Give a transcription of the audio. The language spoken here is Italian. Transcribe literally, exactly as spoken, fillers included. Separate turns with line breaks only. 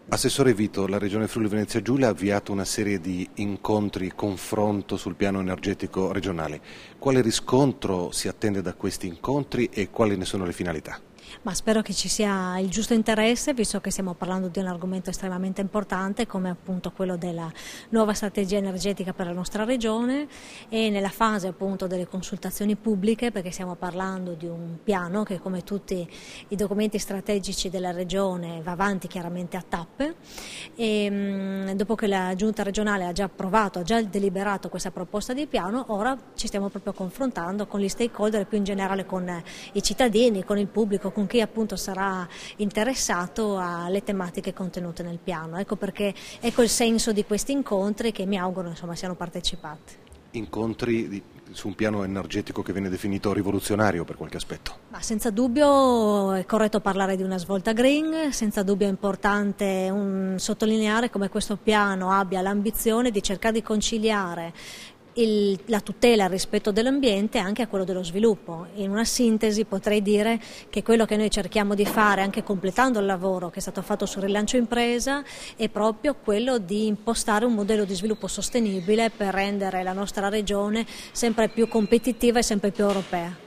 Assessore Vito, la Regione Friuli Venezia Giulia ha avviato una serie di incontri, confronto sul piano energetico regionale. Quale riscontro si attende da questi incontri e quali ne sono le finalità?
Ma spero che ci sia il giusto interesse, visto che stiamo parlando di un argomento estremamente importante come appunto quello della nuova strategia energetica per la nostra regione, e nella fase appunto delle consultazioni pubbliche, perché stiamo parlando di un piano che, come tutti i documenti strategici della regione, va avanti chiaramente a tappe, e mh, dopo che la giunta regionale ha già approvato, ha già deliberato questa proposta di piano, ora ci stiamo proprio confrontando con gli stakeholder e più in generale con i cittadini, con il pubblico, con chi appunto sarà interessato alle tematiche contenute nel piano. Ecco perché ecco il senso di questi incontri, che mi auguro insomma siano partecipati.
Incontri di, su un piano energetico che viene definito rivoluzionario per qualche aspetto?
Ma senza dubbio è corretto parlare di una svolta green, senza dubbio è importante un, sottolineare come questo piano abbia l'ambizione di cercare di conciliare Il, la tutela e il rispetto dell'ambiente anche a quello dello sviluppo. In una sintesi potrei dire che quello che noi cerchiamo di fare, anche completando il lavoro che è stato fatto sul rilancio impresa, è proprio quello di impostare un modello di sviluppo sostenibile per rendere la nostra regione sempre più competitiva e sempre più europea.